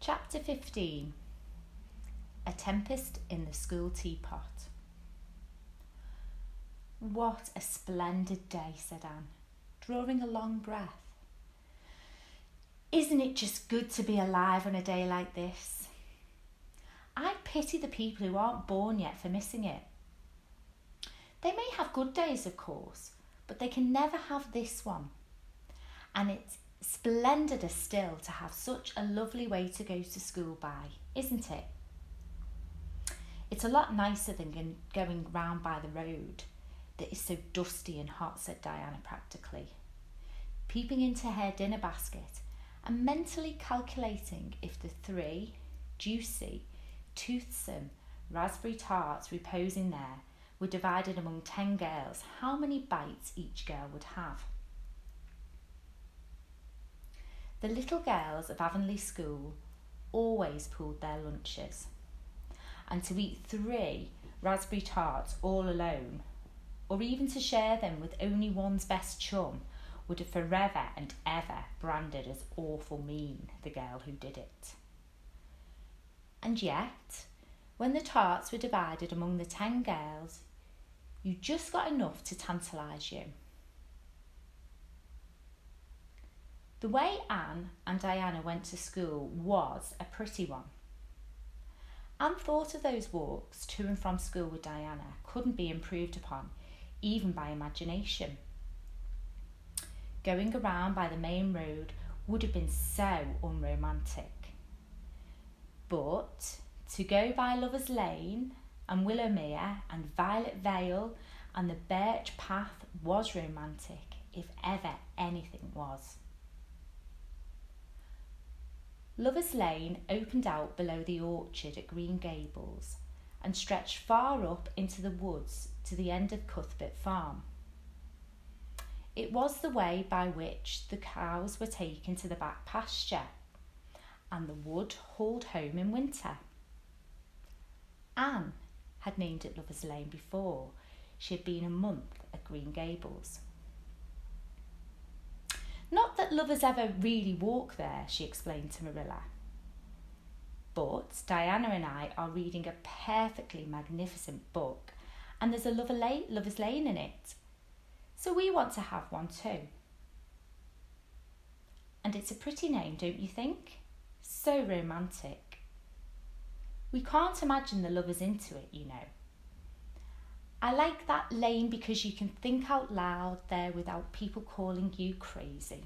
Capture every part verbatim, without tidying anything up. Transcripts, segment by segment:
Chapter fifteen. A Tempest in the School Teapot. "What a splendid day," said Anne, drawing a long breath. "Isn't it just good to be alive on a day like this? I pity the people who aren't born yet for missing it. They may have good days, of course, but they can never have this one. And it's splendider still to have such a lovely way to go to school by, isn't it? It's a lot nicer than going round by the road that is so dusty and hot," said Diana practically, peeping into her dinner basket and mentally calculating if the three juicy, toothsome raspberry tarts reposing there were divided among ten girls, how many bites each girl would have. The little girls of Avonlea School always pooled their lunches, and to eat three raspberry tarts all alone, or even to share them with only one's best chum, would have forever and ever branded as awful mean the girl who did it. And yet, when the tarts were divided among the ten girls, you just got enough to tantalise you. The way Anne and Diana went to school was a pretty one. Anne thought of those walks to and from school with Diana couldn't be improved upon, even by imagination. Going around by the main road would have been so unromantic. But to go by Lovers Lane and Willowmere and Violet Vale and the Birch Path was romantic, if ever anything was. Lovers Lane opened out below the orchard at Green Gables and stretched far up into the woods to the end of Cuthbert Farm. It was the way by which the cows were taken to the back pasture and the wood hauled home in winter. Anne had named it Lovers Lane before she had been a month at Green Gables. "Not that lovers ever really walk there," she explained to Marilla. "But Diana and I are reading a perfectly magnificent book and there's a Lover La- Lover's Lane in it. So we want to have one too. And it's a pretty name, don't you think? So romantic. We can't imagine the lovers into it, you know. I like that lane because you can think out loud there without people calling you crazy."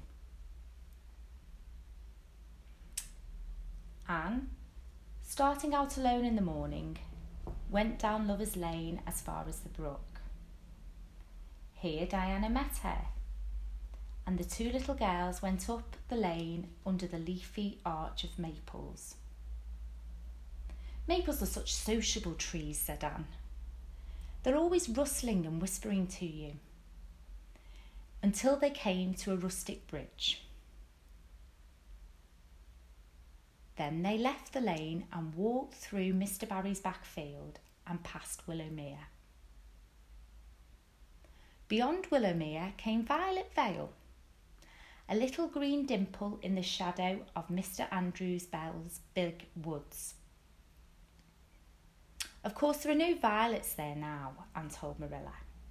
Anne, starting out alone in the morning, went down Lover's Lane as far as the brook. Here Diana met her, and the two little girls went up the lane under the leafy arch of maples. "Maples are such sociable trees," said Anne. "They're always rustling and whispering to you," until they came to a rustic bridge. Then they left the lane and walked through Mister Barry's back field and past Willowmere. Beyond Willowmere came Violet Vale, a little green dimple in the shadow of Mister Andrews Bell's big woods. "Of course there are no violets there now," Anne told Marilla.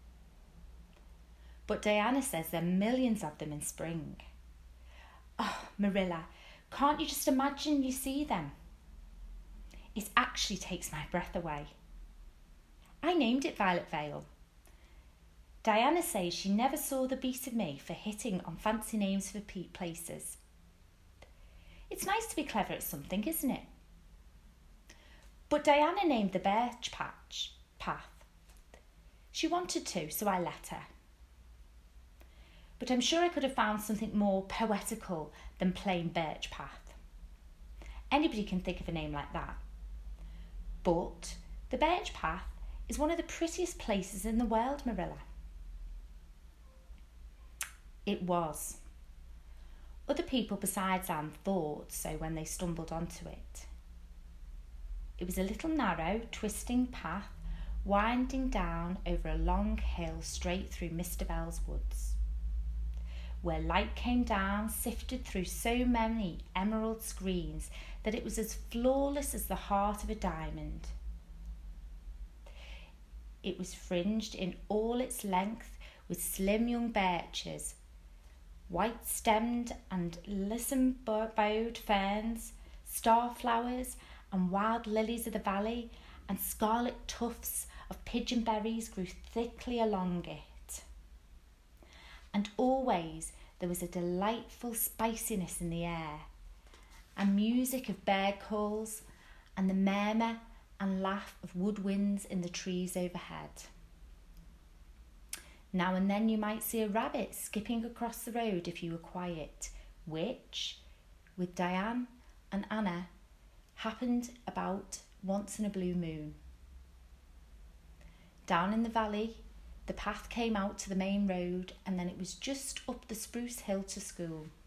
"But Diana says there are millions of them in spring." "Oh, Marilla, can't you just imagine you see them? It actually takes my breath away. I named it Violet Vale. Diana says she never saw the beat of me for hitting on fancy names for places. It's nice to be clever at something, isn't it? But Diana named the Birch Patch Path. She wanted to, so I let her. But I'm sure I could have found something more poetical than plain Birch Path. Anybody can think of a name like that. But the Birch Path is one of the prettiest places in the world, Marilla." It was. Other people besides Anne thought so when they stumbled onto it. It was a little narrow, twisting path winding down over a long hill straight through Mister Bell's woods. where light came down, sifted through so many emerald screens that it was as flawless as the heart of a diamond. It was fringed in all its length with slim young birches, white-stemmed and lissom-bowed ferns, starflowers and wild lilies of the valley, and scarlet tufts of pigeonberries grew thickly along it. And always there was a delightful spiciness in the air, and music of bird calls, and the murmur and laugh of woodwinds in the trees overhead. Now and then you might see a rabbit skipping across the road if you were quiet, which, with Diane and Anna, happened about once in a blue moon. Down in the valley, the path came out to the main road, and then it was just up the spruce hill to school.